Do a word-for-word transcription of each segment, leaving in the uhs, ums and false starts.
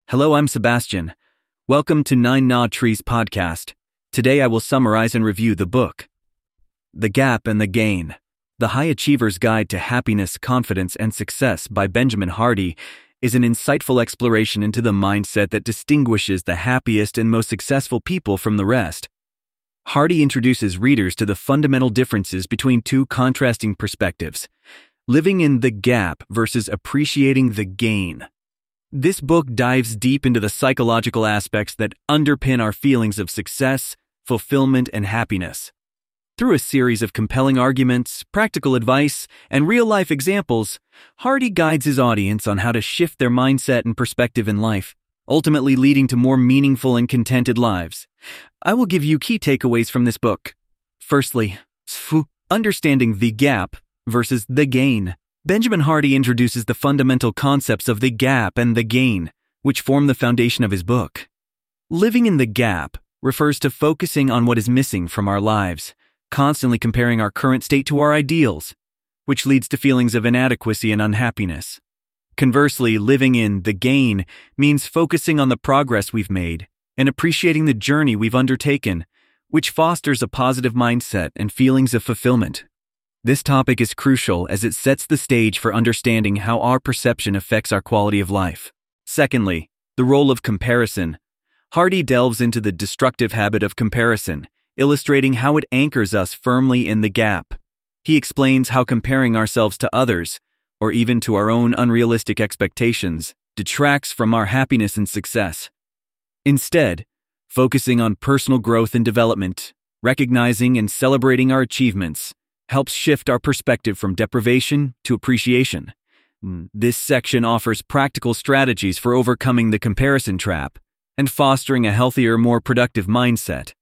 Hello, I'm Sebastian. Welcome to Nine Gnawed Trees podcast. Today I will summarize and review the book, The Gap and the Gain, The High Achiever's Guide to Happiness, Confidence, and Success by Benjamin Hardy is an insightful exploration into the mindset that distinguishes the happiest and most successful people from the rest. Hardy introduces readers to the fundamental differences between two contrasting perspectives, living in the gap versus appreciating the gain. This book dives deep into the psychological aspects that underpin our feelings of success, fulfillment, and happiness. Through a series of compelling arguments, practical advice, and real-life examples, Hardy guides his audience on how to shift their mindset and perspective in life, ultimately leading to more meaningful and contented lives. I will give you key takeaways from this book. Firstly, understanding the gap versus the gain. Benjamin Hardy introduces the fundamental concepts of the gap and the gain, which form the foundation of his book. Living in the gap refers to focusing on what is missing from our lives, constantly comparing our current state to our ideals, which leads to feelings of inadequacy and unhappiness. Conversely, living in the gain means focusing on the progress we've made and appreciating the journey we've undertaken, which fosters a positive mindset and feelings of fulfillment. This topic is crucial as it sets the stage for understanding how our perception affects our quality of life. Secondly, the role of comparison. Hardy delves into the destructive habit of comparison, illustrating how it anchors us firmly in the gap. He explains how comparing ourselves to others, or even to our own unrealistic expectations, detracts from our happiness and success. Instead, focusing on personal growth and development, recognizing and celebrating our achievements, helps shift our perspective from deprivation to appreciation. This section offers practical strategies for overcoming the comparison trap and fostering a healthier, more productive mindset.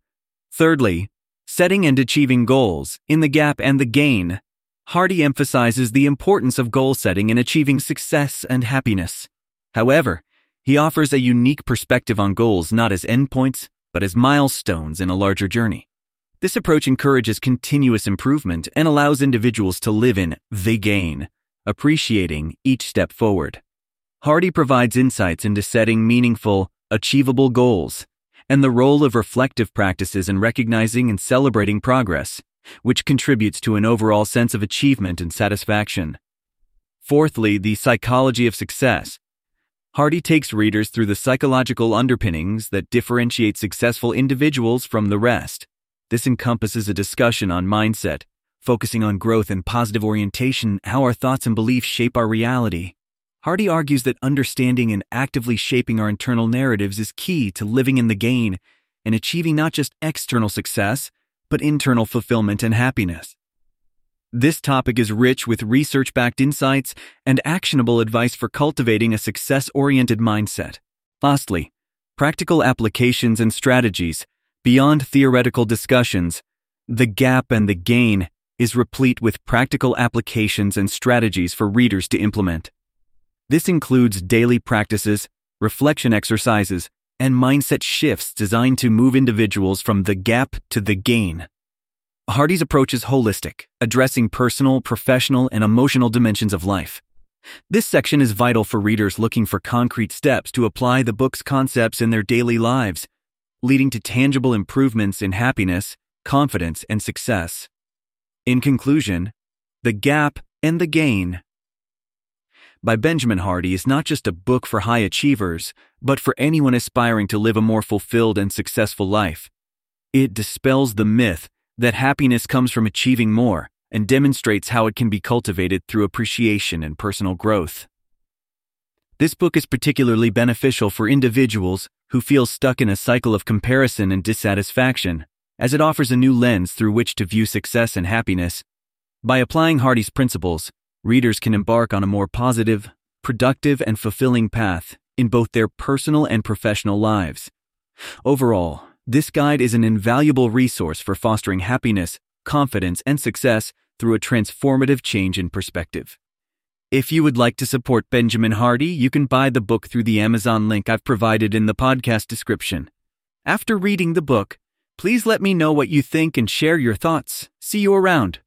Thirdly, setting and achieving goals. In The Gap and the Gain, Hardy emphasizes the importance of goal setting in achieving success and happiness. However, he offers a unique perspective on goals not as endpoints, but as milestones in a larger journey. This approach encourages continuous improvement and allows individuals to live in the gain, appreciating each step forward. Hardy provides insights into setting meaningful, achievable goals and the role of reflective practices in recognizing and celebrating progress, which contributes to an overall sense of achievement and satisfaction. Fourthly, the psychology of success. Hardy takes readers through the psychological underpinnings that differentiate successful individuals from the rest. This encompasses a discussion on mindset, focusing on growth and positive orientation, how our thoughts and beliefs shape our reality. Hardy argues that understanding and actively shaping our internal narratives is key to living in the gain and achieving not just external success, but internal fulfillment and happiness. This topic is rich with research-backed insights and actionable advice for cultivating a success-oriented mindset. Lastly, practical applications and strategies. Beyond theoretical discussions, The Gap and the Gain is replete with practical applications and strategies for readers to implement. This includes daily practices, reflection exercises, and mindset shifts designed to move individuals from the gap to the gain. Hardy's approach is holistic, addressing personal, professional, and emotional dimensions of life. This section is vital for readers looking for concrete steps to apply the book's concepts in their daily lives, leading to tangible improvements in happiness, confidence, and success. In conclusion, The Gap and the Gain by Benjamin Hardy is not just a book for high achievers, but for anyone aspiring to live a more fulfilled and successful life. It dispels the myth that happiness comes from achieving more and demonstrates how it can be cultivated through appreciation and personal growth. This book is particularly beneficial for individuals who feel stuck in a cycle of comparison and dissatisfaction, as it offers a new lens through which to view success and happiness. By applying Hardy's principles, readers can embark on a more positive, productive, and fulfilling path in both their personal and professional lives. Overall, this guide is an invaluable resource for fostering happiness, confidence, and success through a transformative change in perspective. If you would like to support Benjamin Hardy, you can buy the book through the Amazon link I've provided in the podcast description. After reading the book, please let me know what you think and share your thoughts. See you around.